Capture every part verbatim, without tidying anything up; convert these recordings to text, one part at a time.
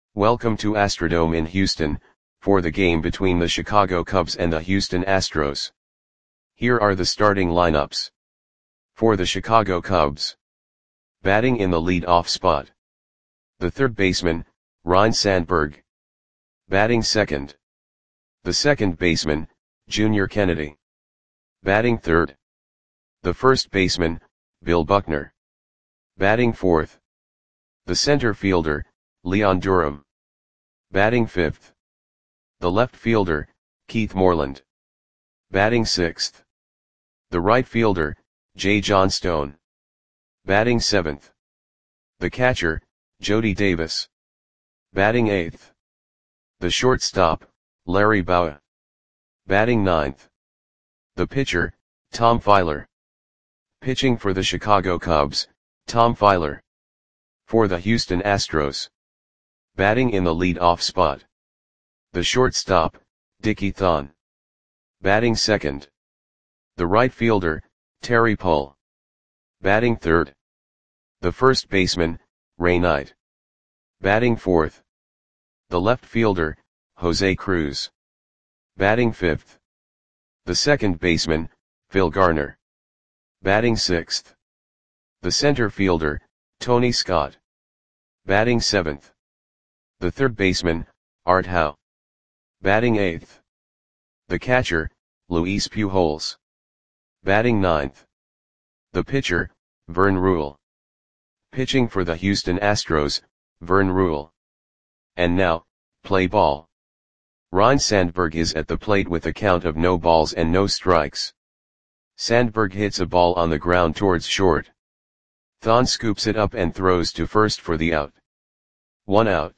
Welcome to Astrodome in Houston, for the game between the Chicago Cubs and the Houston Astros. Here are the starting lineups. For the Chicago Cubs. Batting in the lead-off spot. The third baseman, Ryne Sandberg. Batting second. The second baseman, Junior Kennedy. Batting third. The first baseman, Bill Buckner. Batting fourth. The center fielder, Leon Durham. Batting fifth. The left fielder, Keith Moreland. Batting sixth. The right fielder, Jay Johnstone. Batting seventh. The catcher, Jody Davis. Batting eighth. The shortstop, Larry Bowa. Batting ninth. The pitcher, Tom Filer. Pitching for the Chicago Cubs, Tom Filer. For the Houston Astros. Batting in the lead-off spot. The shortstop, Dickie Thon. Batting second. The right fielder, Terry Pull. Batting third. The first baseman, Ray Knight. Batting fourth. The left fielder, Jose Cruz. Batting fifth. The second baseman, Phil Garner. Batting sixth. The center fielder, Tony Scott. Batting seventh. The third baseman, Art Howe. Batting eighth. The catcher, Luis Pujols. Batting ninth. The pitcher, Vern Rule. Pitching for the Houston Astros, Vern Rule. And now, play ball. Ryne Sandberg is at the plate with a count of no balls and no strikes. Sandberg hits a ball on the ground towards short. Thon scoops it up and throws to first for the out. One out.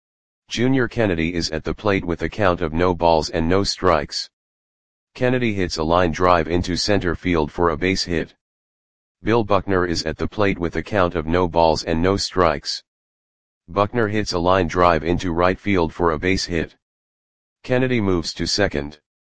Junior Kennedy is at the plate with a count of no balls and no strikes. Kennedy hits a line drive into center field for a base hit. Bill Buckner is at the plate with a count of no balls and no strikes. Buckner hits a line drive into right field for a base hit. Kennedy moves to second.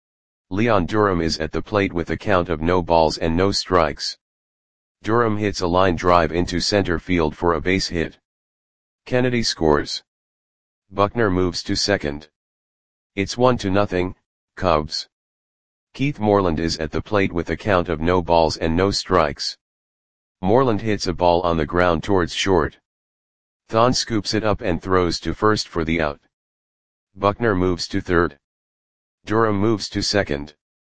Leon Durham is at the plate with a count of no balls and no strikes. Durham hits a line drive into center field for a base hit. Kennedy scores. Buckner moves to second. It's one to nothing, Cubs. Keith Moreland is at the plate with a count of no balls and no strikes. Moreland hits a ball on the ground towards short. Thon scoops it up and throws to first for the out. Buckner moves to third. Durham moves to second.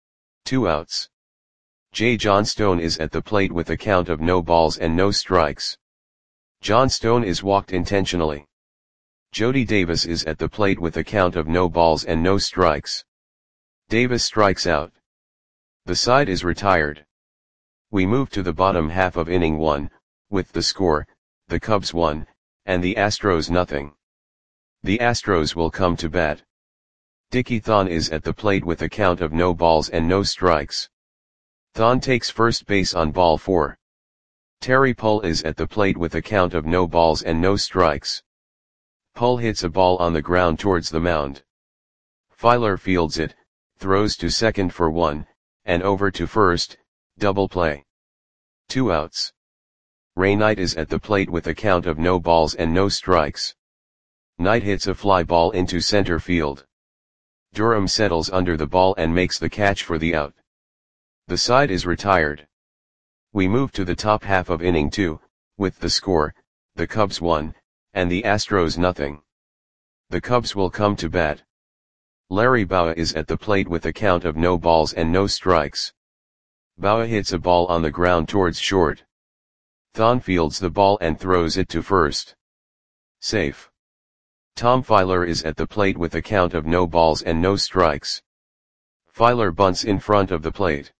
Two outs. Jay Johnstone is at the plate with a count of no balls and no strikes. Johnstone is walked intentionally. Jody Davis is at the plate with a count of no balls and no strikes. Davis strikes out. The side is retired. We move to the bottom half of inning one, with the score, the Cubs one, and the Astros nothing. The Astros will come to bat. Dickie Thon is at the plate with a count of no balls and no strikes. Thon takes first base on ball four. Terry Pull is at the plate with a count of no balls and no strikes. Pull hits a ball on the ground towards the mound. Filer fields it, throws to second for one, and over to first, double play. Two outs. Ray Knight is at the plate with a count of no balls and no strikes. Knight hits a fly ball into center field. Durham settles under the ball and makes the catch for the out. The side is retired. We move to the top half of inning two, with the score, the Cubs one, and the Astros nothing. The Cubs will come to bat. Larry Bowa is at the plate with a count of no balls and no strikes. Bowa hits a ball on the ground towards short. Thon fields the ball and throws it to first. Safe. Tom Filer is at the plate with a count of no balls and no strikes. Filer bunts in front of the plate.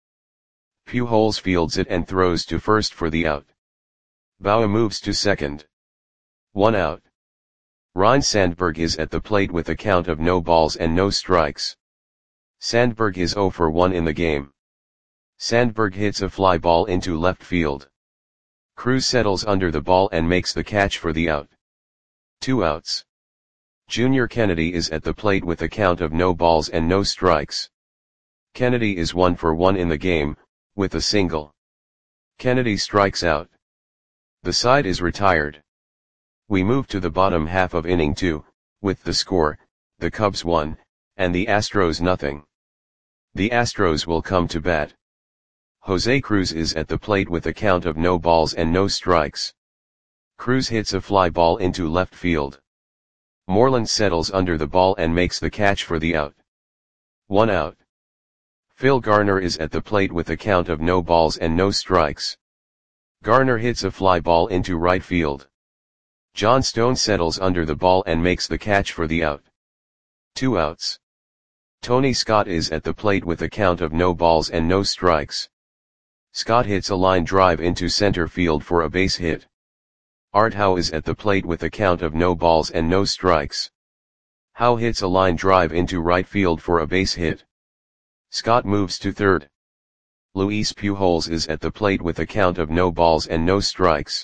Pujols fields it and throws to first for the out. Bowa moves to second. One out. Ryne Sandberg is at the plate with a count of no balls and no strikes. Sandberg is zero for one in the game. Sandberg hits a fly ball into left field. Cruz settles under the ball and makes the catch for the out. Two outs. Junior Kennedy is at the plate with a count of no balls and no strikes. Kennedy is one for one in the game, with a single. Kennedy strikes out. The side is retired. We move to the bottom half of inning two, with the score, the Cubs one, and the Astros nothing. The Astros will come to bat. Jose Cruz is at the plate with a count of no balls and no strikes. Cruz hits a fly ball into left field. Moreland settles under the ball and makes the catch for the out. One out. Phil Garner is at the plate with a count of no balls and no strikes. Garner hits a fly ball into right field. John Stone settles under the ball and makes the catch for the out. Two outs. Tony Scott is at the plate with a count of no balls and no strikes. Scott hits a line drive into center field for a base hit. Art Howe is at the plate with a count of no balls and no strikes. Howe hits a line drive into right field for a base hit. Scott moves to third. Luis Pujols is at the plate with a count of no balls and no strikes.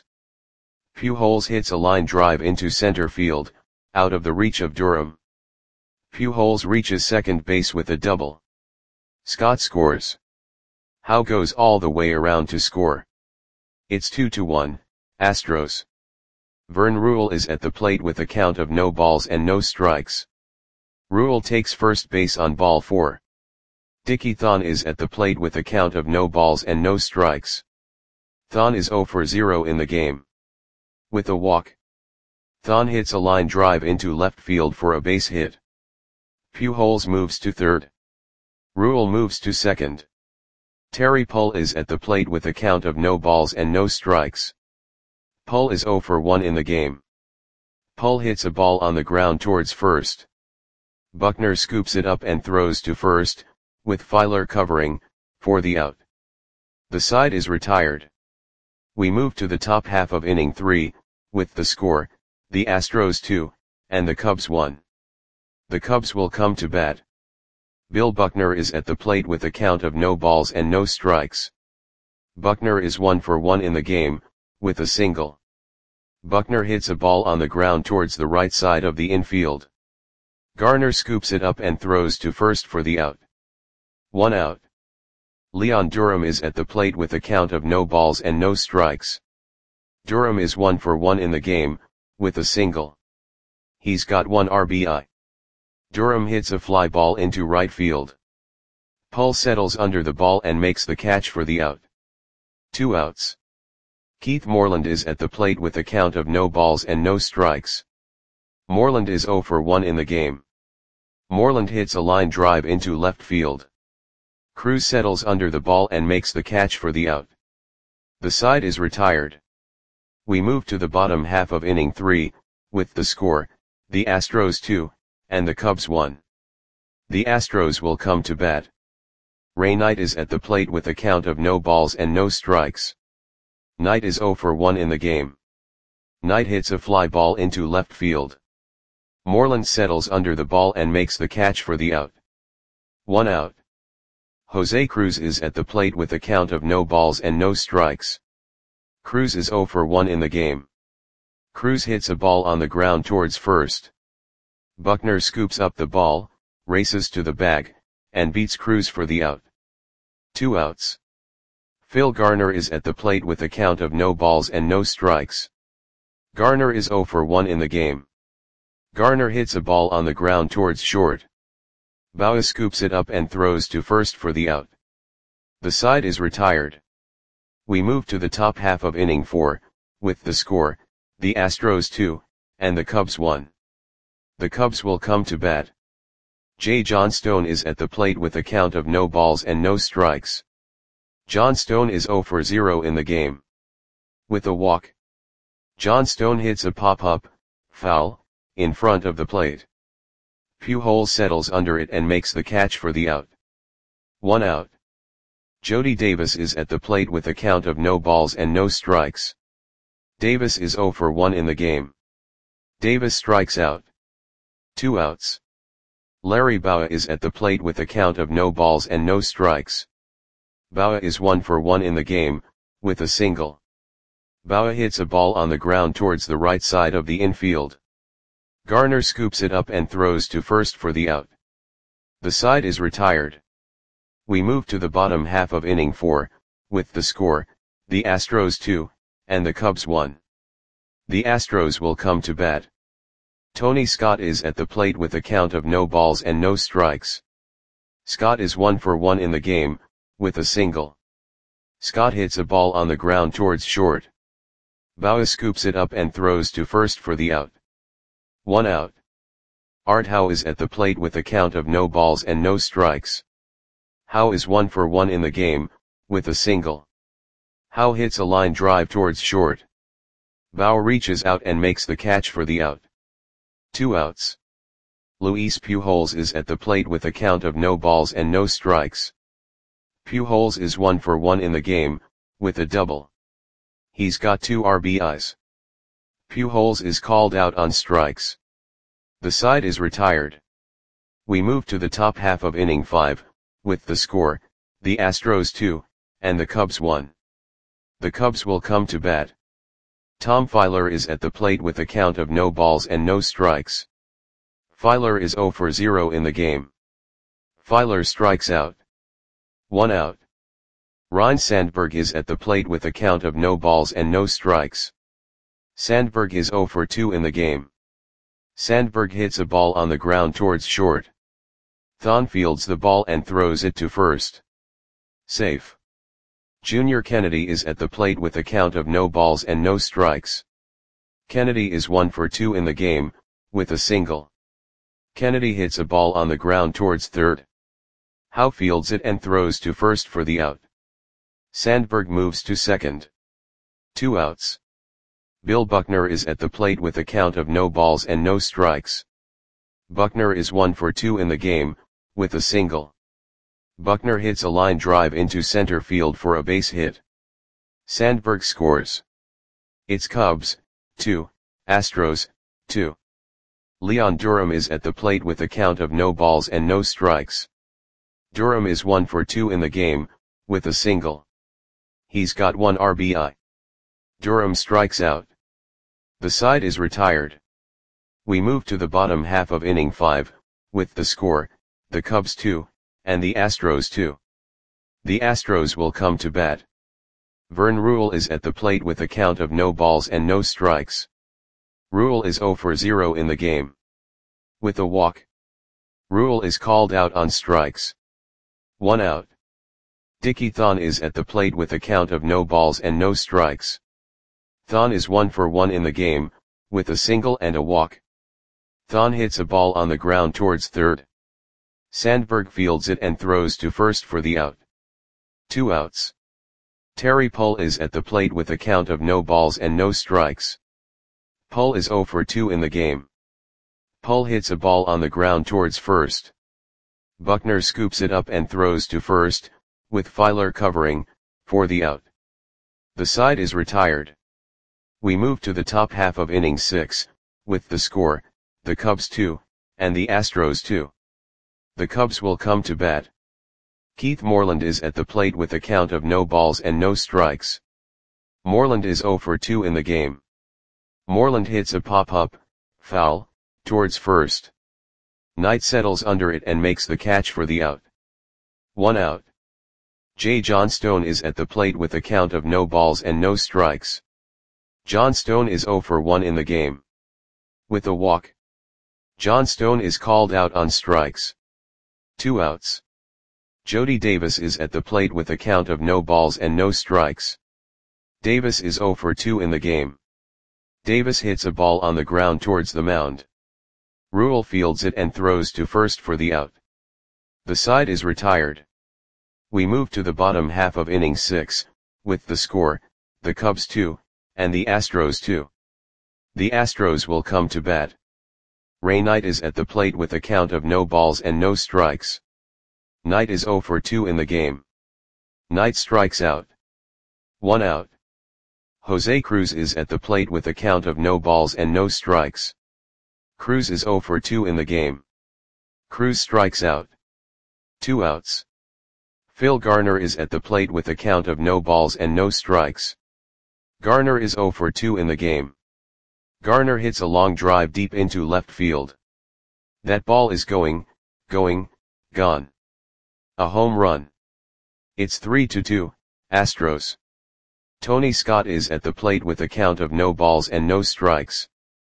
Pujols hits a line drive into center field, out of the reach of Durham. Pujols reaches second base with a double. Scott scores. Howe goes all the way around to score. It's two to one, Astros. Vern Ruhle is at the plate with a count of no balls and no strikes. Ruhle takes first base on ball four. Dickie Thon is at the plate with a count of no balls and no strikes. Thon is zero for zero in the game. With a walk. Thon hits a line drive into left field for a base hit. Pujols moves to third. Ruhle moves to second. Terry Pull is at the plate with a count of no balls and no strikes. Pull is zero for one in the game. Pull hits a ball on the ground towards first. Buckner scoops it up and throws to first, with Filer covering, for the out. The side is retired. We move to the top half of inning three, with the score, the Astros two, and the Cubs one. The Cubs will come to bat. Bill Buckner is at the plate with a count of no balls and no strikes. Buckner is one for one in the game, with a single. Buckner hits a ball on the ground towards the right side of the infield. Garner scoops it up and throws to first for the out. One out. Leon Durham is at the plate with a count of no balls and no strikes. Durham is one for one in the game, with a single. He's got one R B I. Durham hits a fly ball into right field. Pull settles under the ball and makes the catch for the out. Two outs. Keith Moreland is at the plate with a count of no balls and no strikes. Moreland is zero for one in the game. Moreland hits a line drive into left field. Cruz settles under the ball and makes the catch for the out. The side is retired. We move to the bottom half of inning three, with the score, the Astros two, and the Cubs one. The Astros will come to bat. Ray Knight is at the plate with a count of no balls and no strikes. Knight is zero for one in the game. Knight hits a fly ball into left field. Moreland settles under the ball and makes the catch for the out. One out. Jose Cruz is at the plate with a count of no balls and no strikes. Cruz is zero for one in the game. Cruz hits a ball on the ground towards first. Buckner scoops up the ball, races to the bag, and beats Cruz for the out. Two outs. Phil Garner is at the plate with a count of no balls and no strikes. Garner is zero for one in the game. Garner hits a ball on the ground towards short. Baua scoops it up and throws to first for the out. The side is retired. We move to the top half of inning four, with the score, the Astros two, and the Cubs one. The Cubs will come to bat. J. John Stone is at the plate with a count of no balls and no strikes. John Stone is zero for zero in the game. With a walk. John Stone hits a pop-up, foul, in front of the plate. Pujols settles under it and makes the catch for the out. One out. Jody Davis is at the plate with a count of no balls and no strikes. Davis is zero for one in the game. Davis strikes out. Two outs. Larry Baua is at the plate with a count of no balls and no strikes. Baua is one for one in the game, with a single. Baua hits a ball on the ground towards the right side of the infield. Garner scoops it up and throws to first for the out. The side is retired. We move to the bottom half of inning four, with the score, the Astros two, and the Cubs one. The Astros will come to bat. Tony Scott is at the plate with a count of no balls and no strikes. Scott is one for one in the game, with a single. Scott hits a ball on the ground towards short. Bauer scoops it up and throws to first for the out. One out. Art Howe is at the plate with a count of no balls and no strikes. Howe is one for one in the game, with a single. Howe hits a line drive towards short. Bauer reaches out and makes the catch for the out. Two outs. Luis Pujols is at the plate with a count of no balls and no strikes. Pujols is one for one in the game, with a double. He's got two R B Is. Pujols is called out on strikes. The side is retired. We move to the top half of inning five, with the score, the Astros two, and the Cubs one. The Cubs will come to bat. Tom Filer is at the plate with a count of no balls and no strikes. Filer is zero for zero in the game. Filer strikes out. One out. Ryne Sandberg is at the plate with a count of no balls and no strikes. Sandberg is zero for two in the game. Sandberg hits a ball on the ground towards short. Thon fields the ball and throws it to first. Safe. Junior Kennedy is at the plate with a count of no balls and no strikes. Kennedy is one for two in the game, with a single. Kennedy hits a ball on the ground towards third. Howe fields it and throws to first for the out. Sandberg moves to second. Two outs. Bill Buckner is at the plate with a count of no balls and no strikes. Buckner is one for two in the game, with a single. Buckner hits a line drive into center field for a base hit. Sandberg scores. It's Cubs, two, Astros, two. Leon Durham is at the plate with a count of no balls and no strikes. Durham is one for two in the game, with a single. He's got one R B I. Durham strikes out. The side is retired. We move to the bottom half of inning five, with the score, the Cubs two, and the Astros two. The Astros will come to bat. Vern Rule is at the plate with a count of no balls and no strikes. Rule is zero for zero in the game. With a walk. Rule is called out on strikes. One out. Dickie Thon is at the plate with a count of no balls and no strikes. Thon is one for one in the game, with a single and a walk. Thon hits a ball on the ground towards third. Sandberg fields it and throws to first for the out. Two outs. Terry Pull is at the plate with a count of no balls and no strikes. Pull is zero for two in the game. Pull hits a ball on the ground towards first. Buckner scoops it up and throws to first, with Filer covering, for the out. The side is retired. We move to the top half of inning six, with the score, the Cubs two, and the Astros two. The Cubs will come to bat. Keith Moreland is at the plate with a count of no balls and no strikes. Moreland is zero for two in the game. Moreland hits a pop-up, foul, towards first. Knight settles under it and makes the catch for the out. One out. J. John Stone is at the plate with a count of no balls and no strikes. John Stone is zero for one in the game. With a walk. John Stone is called out on strikes. Two outs. Jody Davis is at the plate with a count of no balls and no strikes. Davis is zero for two in the game. Davis hits a ball on the ground towards the mound. Rule fields it and throws to first for the out. The side is retired. We move to the bottom half of inning six, with the score, the Cubs two, and the Astros two. The Astros will come to bat. Ray Knight is at the plate with a count of no balls and no strikes. Knight is zero for two in the game. Knight strikes out. One out. Jose Cruz is at the plate with a count of no balls and no strikes. Cruz is zero for two in the game. Cruz strikes out. Two outs. Phil Garner is at the plate with a count of no balls and no strikes. Garner is zero for two in the game. Garner hits a long drive deep into left field. That ball is going, going, gone. A home run. It's three to two, Astros. Tony Scott is at the plate with a count of no balls and no strikes.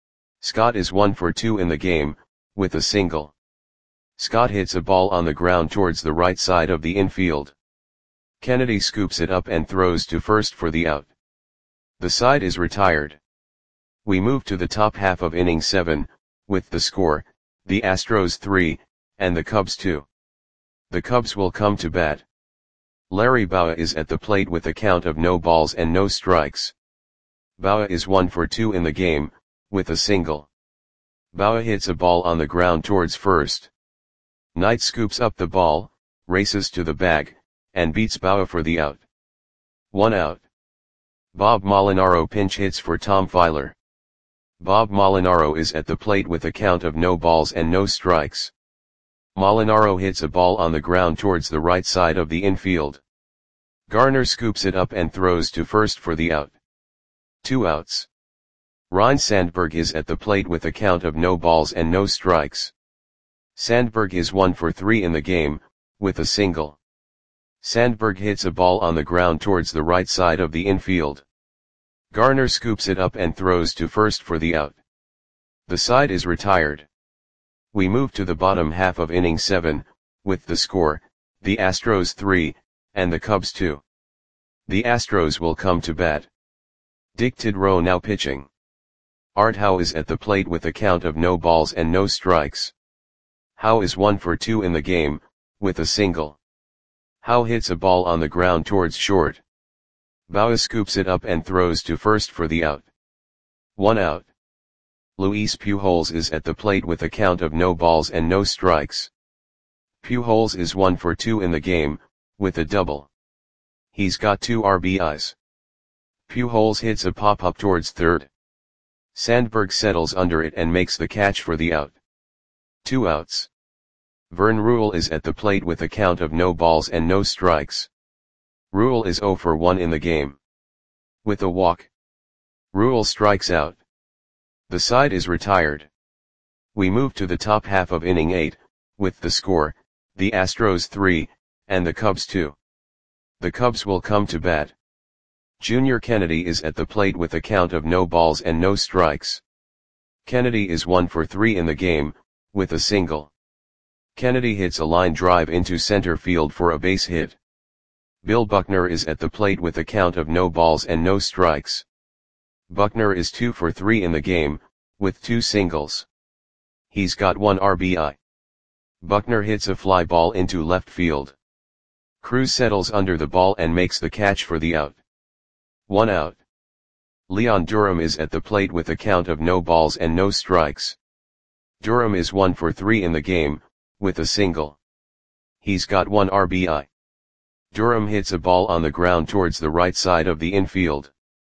Scott is one for two in the game, with a single. Scott hits a ball on the ground towards the right side of the infield. Kennedy scoops it up and throws to first for the out. The side is retired. We move to the top half of inning seven, with the score, the Astros three, and the Cubs two. The Cubs will come to bat. Larry Bowa is at the plate with a count of no balls and no strikes. Bowa is one for two in the game, with a single. Bowa hits a ball on the ground towards first. Knight scoops up the ball, races to the bag, and beats Bowa for the out. One out. Bob Molinaro pinch hits for Tom Filer. Bob Molinaro is at the plate with a count of no balls and no strikes. Molinaro hits a ball on the ground towards the right side of the infield. Garner scoops it up and throws to first for the out. Two outs. Ryne Sandberg is at the plate with a count of no balls and no strikes. Sandberg is one for three in the game, with a single. Sandberg hits a ball on the ground towards the right side of the infield. Garner scoops it up and throws to first for the out. The side is retired. We move to the bottom half of inning seven, with the score, the Astros three, and the Cubs two. The Astros will come to bat. Dick Tidrow now pitching. Art Howe is at the plate with a count of no balls and no strikes. Howe is one for two in the game, with a single. Howe hits a ball on the ground towards short. Bowa scoops it up and throws to first for the out. One out. Luis Pujols is at the plate with a count of no balls and no strikes. Pujols is one for two in the game, with a double. He's got two R B Is. Pujols hits a pop-up towards third. Sandberg settles under it and makes the catch for the out. Two outs. Vern Ruhle is at the plate with a count of no balls and no strikes. Ruhle is zero for one in the game. With a walk. Ruhle strikes out. The side is retired. We move to the top half of inning eight, with the score, the Astros three, and the Cubs two. The Cubs will come to bat. Junior Kennedy is at the plate with a count of no balls and no strikes. Kennedy is one for three in the game, with a single. Kennedy hits a line drive into center field for a base hit. Bill Buckner is at the plate with a count of no balls and no strikes. Buckner is two for three in the game, with two singles. He's got one R B I. Buckner hits a fly ball into left field. Cruz settles under the ball and makes the catch for the out. One out. Leon Durham is at the plate with a count of no balls and no strikes. Durham is one for three in the game, with a single. He's got one R B I. Durham hits a ball on the ground towards the right side of the infield.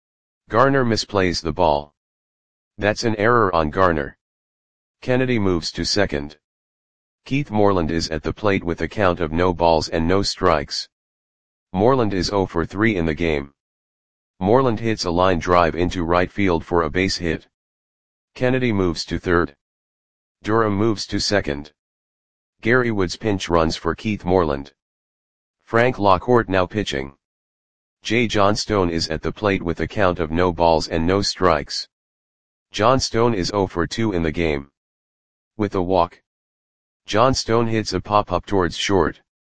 Garner misplays the ball. That's an error on Garner. Kennedy moves to second. Keith Moreland is at the plate with a count of no balls and no strikes. Moreland is zero for three in the game. Moreland hits a line drive into right field for a base hit. Kennedy moves to third. Durham moves to second. Gary Woods pinch runs for Keith Moreland. Frank Lockhart now pitching. Jay Johnstone is at the plate with a count of no balls and no strikes. Johnstone is zero for two in the game. With a walk. Johnstone hits a pop-up towards short.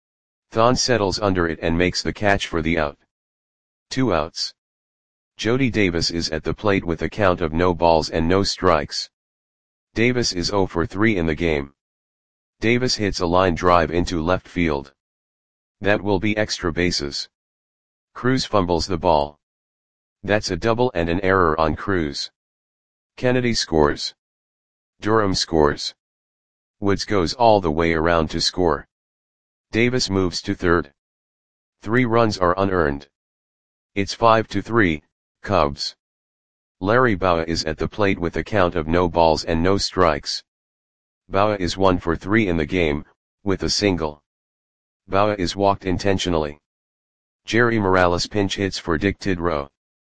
Thon settles under it and makes the catch for the out. Two outs. Jody Davis is at the plate with a count of no balls and no strikes. Davis is zero for three in the game. Davis hits a line drive into left field. That will be extra bases. Cruz fumbles the ball. That's a double and an error on Cruz. Kennedy scores. Durham scores. Woods goes all the way around to score. Davis moves to third. Three runs are unearned. It's five to three, Cubs. Larry Bowa is at the plate with a count of no balls and no strikes. Bowa is one for three in the game, with a single. Bowa is walked intentionally. Jerry Morales pinch hits for Dick Tidrow.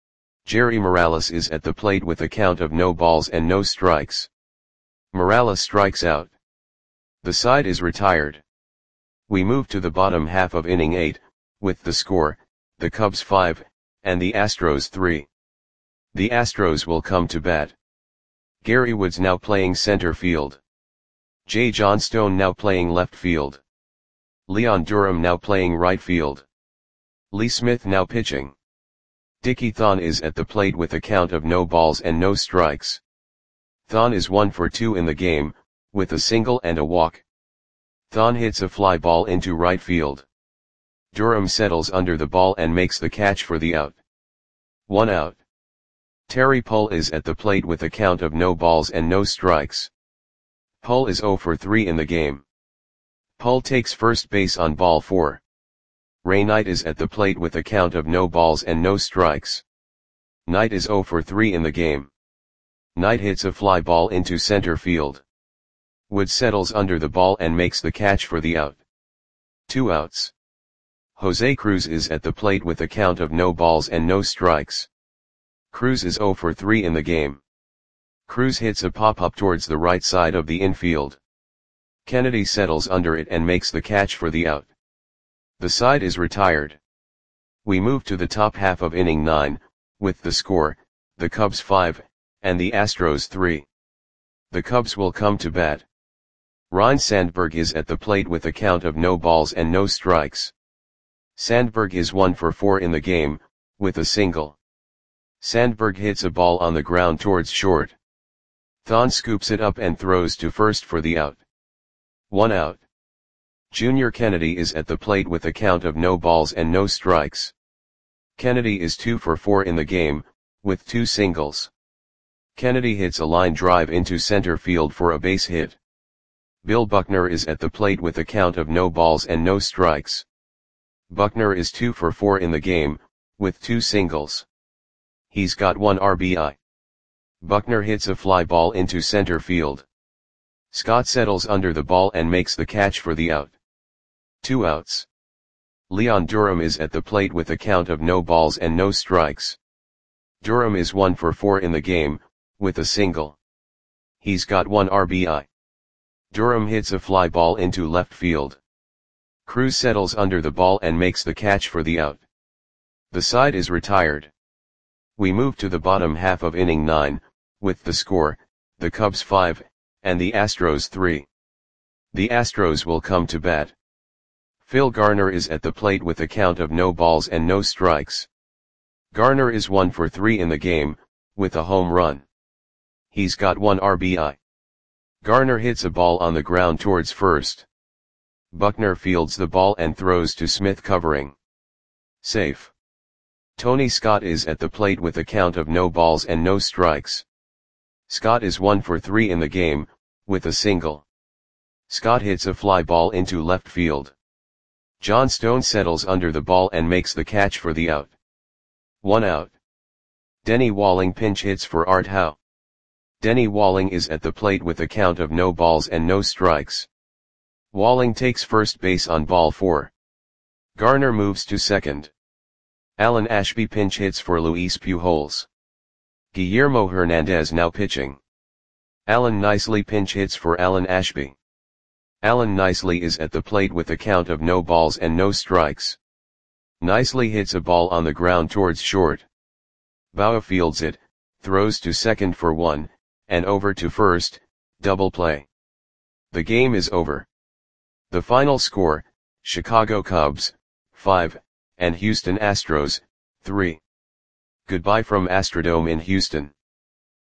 Jerry Morales is at the plate with a count of no balls and no strikes. Morales strikes out. The side is retired. We move to the bottom half of inning eight, with the score, the Cubs five, and the Astros three. The Astros will come to bat. Gary Woods now playing center field. Jay Johnstone now playing left field. Leon Durham now playing right field. Lee Smith now pitching. Dickie Thon is at the plate with a count of no balls and no strikes. Thon is one for two in the game, with a single and a walk. Thon hits a fly ball into right field. Durham settles under the ball and makes the catch for the out. One out. Terry Pull is at the plate with a count of no balls and no strikes. Pull is zero for three in the game. Pull takes first base on ball four. Ray Knight is at the plate with a count of no balls and no strikes. Knight is zero for three in the game. Knight hits a fly ball into center field. Woods settles under the ball and makes the catch for the out. Two outs. Jose Cruz is at the plate with a count of no balls and no strikes. Cruz is zero for three in the game. Cruz hits a pop-up towards the right side of the infield. Kennedy settles under it and makes the catch for the out. The side is retired. We move to the top half of inning nine, with the score, the Cubs five, and the Astros three. The Cubs will come to bat. Ryne Sandberg is at the plate with a count of no balls and no strikes. Sandberg is one for four in the game, with a single. Sandberg hits a ball on the ground towards short. Thon scoops it up and throws to first for the out. One out. Junior Kennedy is at the plate with a count of no balls and no strikes. Kennedy is two for four in the game, with two singles. Kennedy hits a line drive into center field for a base hit. Bill Buckner is at the plate with a count of no balls and no strikes. Buckner is two for four in the game, with two singles. He's got one R B I. Buckner hits a fly ball into center field. Scott settles under the ball and makes the catch for the out. Two outs. Leon Durham is at the plate with a count of no balls and no strikes. Durham is one for four in the game, with a single. He's got one R B I. Durham hits a fly ball into left field. Cruz settles under the ball and makes the catch for the out. The side is retired. We move to the bottom half of inning nine, with the score, the Cubs five, and the Astros three. The Astros will come to bat. Phil Garner is at the plate with a count of no balls and no strikes. Garner is one for three in the game, with a home run. He's got one R B I. Garner hits a ball on the ground towards first. Buckner fields the ball and throws to Smith covering. Safe. Tony Scott is at the plate with a count of no balls and no strikes. Scott is one for three in the game, with a single. Scott hits a fly ball into left field. Johnstone settles under the ball and makes the catch for the out. One out. Denny Walling pinch hits for Art Howe. Denny Walling is at the plate with a count of no balls and no strikes. Walling takes first base on ball four. Garner moves to second. Alan Ashby pinch hits for Luis Pujols. Guillermo Hernandez now pitching. Alan Nicely pinch hits for Alan Ashby. Alan Nicely is at the plate with a count of no balls and no strikes. Nicely hits a ball on the ground towards short. Bauer fields it, throws to second for one, and over to first, double play. The game is over. The final score, Chicago Cubs, five, and Houston Astros, three. Goodbye from Astrodome in Houston.